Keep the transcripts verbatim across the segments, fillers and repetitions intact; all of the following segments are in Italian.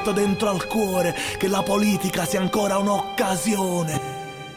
porto dentro al cuore che la politica sia ancora un'occasione.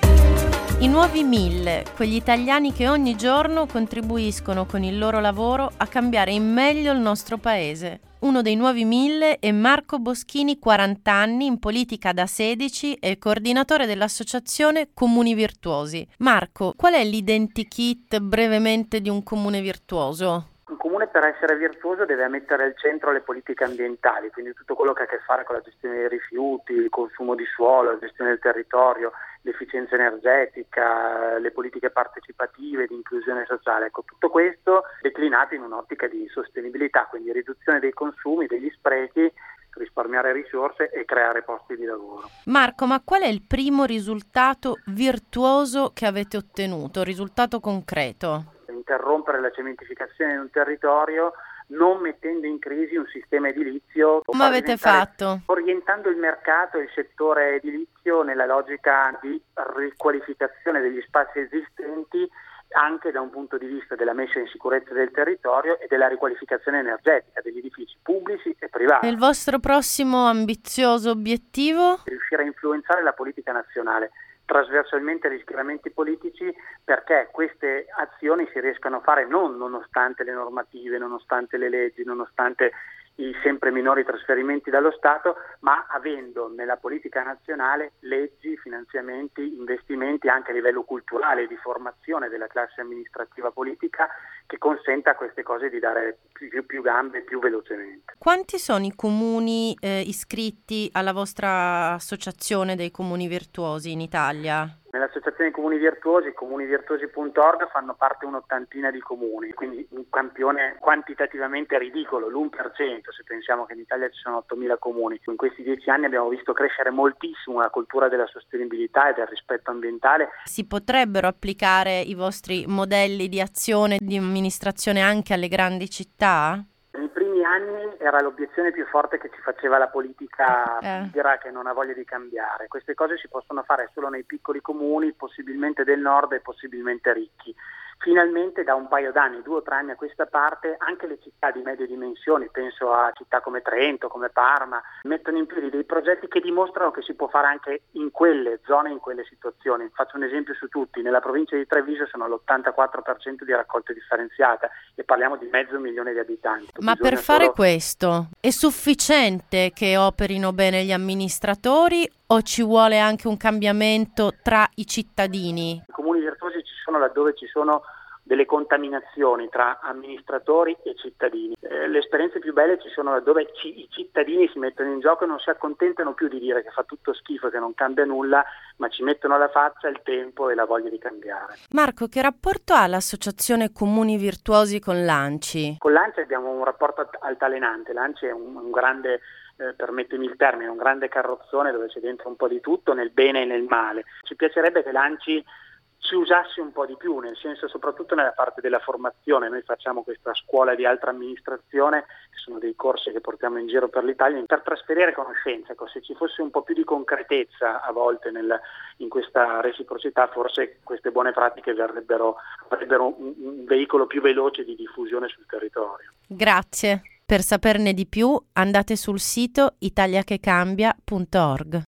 I nuovi mille, quegli italiani che ogni giorno contribuiscono con il loro lavoro a cambiare in meglio il nostro paese. Uno dei nuovi mille è Marco Boschini, quaranta anni, in politica da sedici e coordinatore dell'associazione Comuni Virtuosi. Marco, qual è l'identikit brevemente di un comune virtuoso? Un comune, per essere virtuoso, deve mettere al centro le politiche ambientali, quindi tutto quello che ha a che fare con la gestione dei rifiuti, il consumo di suolo, la gestione del territorio, l'efficienza energetica, le politiche partecipative, di inclusione sociale. Ecco, tutto questo declinato in un'ottica di sostenibilità, quindi riduzione dei consumi, degli sprechi, risparmiare risorse e creare posti di lavoro. Marco, ma qual è il primo risultato virtuoso che avete ottenuto, risultato concreto? Interrompere la cementificazione di un territorio non mettendo in crisi un sistema edilizio. Come avete fatto? Orientando il mercato e il settore edilizio nella logica di riqualificazione degli spazi esistenti, anche da un punto di vista della messa in sicurezza del territorio e della riqualificazione energetica degli edifici pubblici e privati. E il vostro prossimo ambizioso obiettivo? Riuscire a influenzare la politica nazionale trasversalmente agli schieramenti politici, perché queste azioni si riescano a fare non nonostante le normative, nonostante le leggi, nonostante i sempre minori trasferimenti dallo Stato, ma avendo nella politica nazionale leggi, finanziamenti, investimenti anche a livello culturale, di formazione della classe amministrativa politica, che consenta a queste cose di dare più, più gambe più velocemente. Quanti sono i comuni eh, iscritti alla vostra associazione dei comuni virtuosi in Italia? Nell'associazione Comuni Virtuosi, comunivirtuosi punto org, fanno parte un'ottantina di comuni, quindi un campione quantitativamente ridicolo, l'uno per cento, se pensiamo che in Italia ci sono ottomila comuni. In questi dieci anni abbiamo visto crescere moltissimo la cultura della sostenibilità e del rispetto ambientale. Si potrebbero applicare i vostri modelli di azione, di amministrazione anche alle grandi città? Nei primi anni era l'obiezione più forte che ci faceva la politica eh. pigra, che non ha voglia di cambiare. Queste cose si possono fare solo nei piccoli comuni, possibilmente del nord e possibilmente ricchi. Finalmente da un paio d'anni, due o tre anni a questa parte, anche le città di medie dimensioni, penso a città come Trento, come Parma, mettono in piedi dei progetti che dimostrano che si può fare anche in quelle zone, in quelle situazioni. Faccio un esempio su tutti: nella provincia di Treviso sono all'ottantaquattro per cento di raccolta differenziata e parliamo di mezzo milione di abitanti. Ma Bisogna per fare solo... questo è sufficiente che operino bene gli amministratori o ci vuole anche un cambiamento tra i cittadini? I comuni virtuosi ci sono laddove ci sono delle contaminazioni tra amministratori e cittadini. Eh, le esperienze più belle ci sono laddove ci, i cittadini si mettono in gioco e non si accontentano più di dire che fa tutto schifo, che non cambia nulla, ma ci mettono alla faccia il tempo e la voglia di cambiare. Marco, che rapporto ha l'associazione Comuni Virtuosi con l'ANCI? Con l'ANCI abbiamo un rapporto altalenante. L'ANCI è un, un grande, eh, permettimi il termine, un grande carrozzone dove c'è dentro un po' di tutto, nel bene e nel male. Ci piacerebbe che l'ANCI ci usasse un po' di più, nel senso, soprattutto nella parte della formazione. Noi facciamo questa scuola di alta amministrazione, che sono dei corsi che portiamo in giro per l'Italia per trasferire conoscenze. Ecco, se ci fosse un po' più di concretezza a volte nel, in questa reciprocità, forse queste buone pratiche verrebbero, avrebbero un, un veicolo più veloce di diffusione sul territorio. Grazie. Per saperne di più andate sul sito italiachecambia punto org.